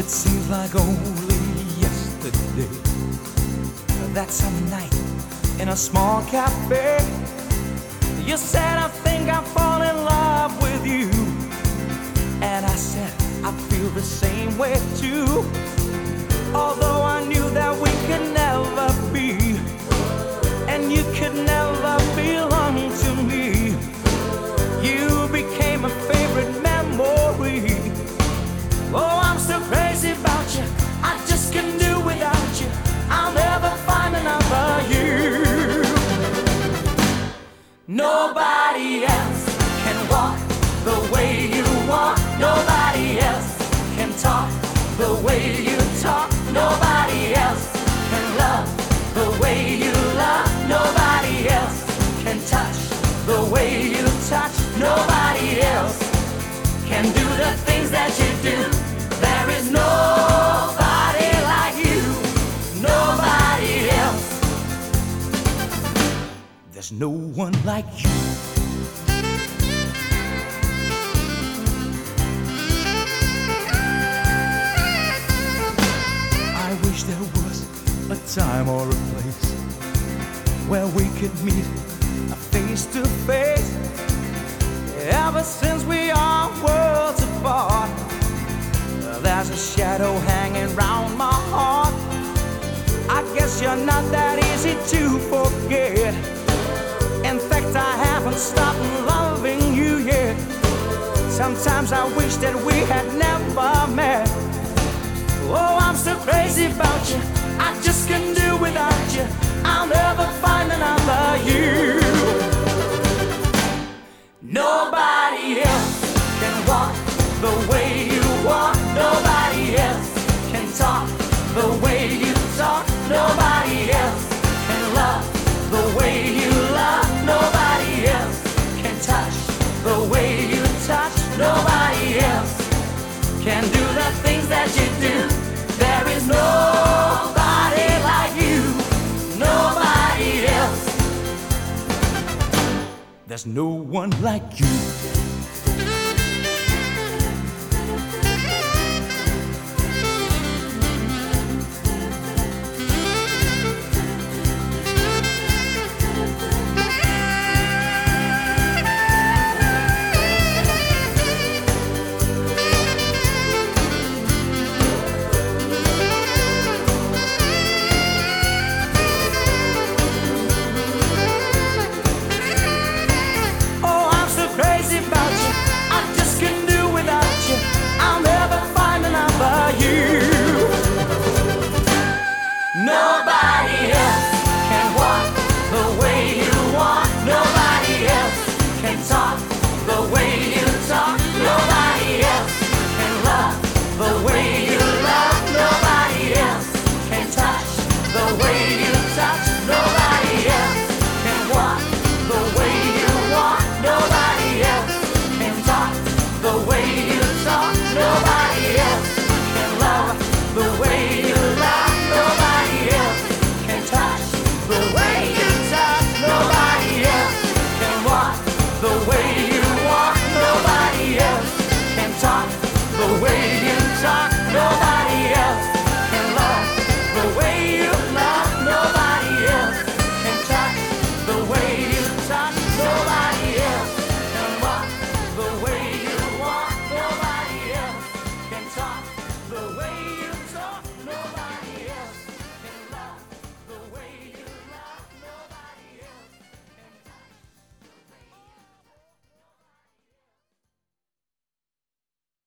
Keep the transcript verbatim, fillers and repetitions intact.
It seems like only yesterday that some night in a small cafe you said, I think I'll fall in love with you. And I said, I feel the same way too. Although I knew that we could never be, and you could never belong to me. You became a favorite memory. Oh, I'm so crazy about you, I just can't do without you. I'll never find another you. Nobody else can walk the way you walk. Nobody else can talk the way you talk. Nobody else can love the way you love. Nobody else can touch the way you touch. Nobody else can do the things that you do. There is nobody like you. Nobody else. There's no one like you. I wish there was a time or a place where we could meet face to face. Ever since we are worlds apart, there's a shadow hanging round my heart. I guess you're not that easy to forget. In fact, I haven't stopped loving you yet. Sometimes I wish that we had never met. Oh, I'm so crazy about you, I just can't do without you. I'll never find another you. Nobody else can walk the way you walk. Nobody else can talk the way you talk. Nobody else can love the way you love. Nobody else can touch the way you touch. Nobody else can do the things that you do. There is nobody like you. Nobody else. There's no one like you. Nobody else can walk the way you walk. Nobody else can talk the way you talk. Nobody else can love the way you love. Nobody else can touch the way you touch. Nobody else can walk the way you walk. Nobody else can talk the way you talk. Nobody else can love the way you love. Nobody else can touch the way you touch. Nobody else can walk the way you walk. Nobody else can talk the way you talk.